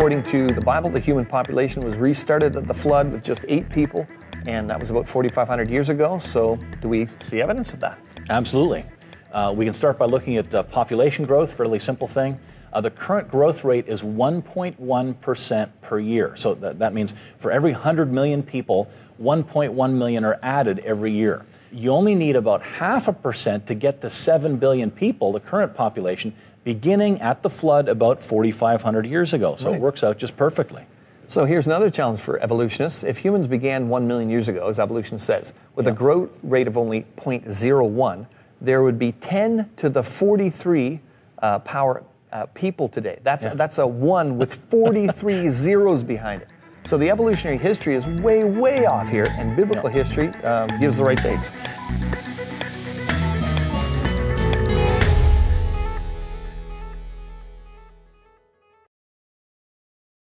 according to the Bible, the human population was restarted at the flood with just 8 people, and that was about 4,500 years ago. So do we see evidence of that? Absolutely. We can start by looking at population growth, fairly simple thing. The current growth rate is 1.1% per year. So that means for every 100 million people, 1.1 million are added every year. You only need about 0.5% to get to 7 billion people, the current population, beginning at the flood about 4,500 years ago. So It works out just perfectly. So here's another challenge for evolutionists. If humans began 1 million years ago, as evolution says, with a growth rate of only 0.01, there would be 10 to the 43 power people today. That's a 1 with 43 zeros behind it. So the evolutionary history is way, way off here, and biblical history gives the right dates.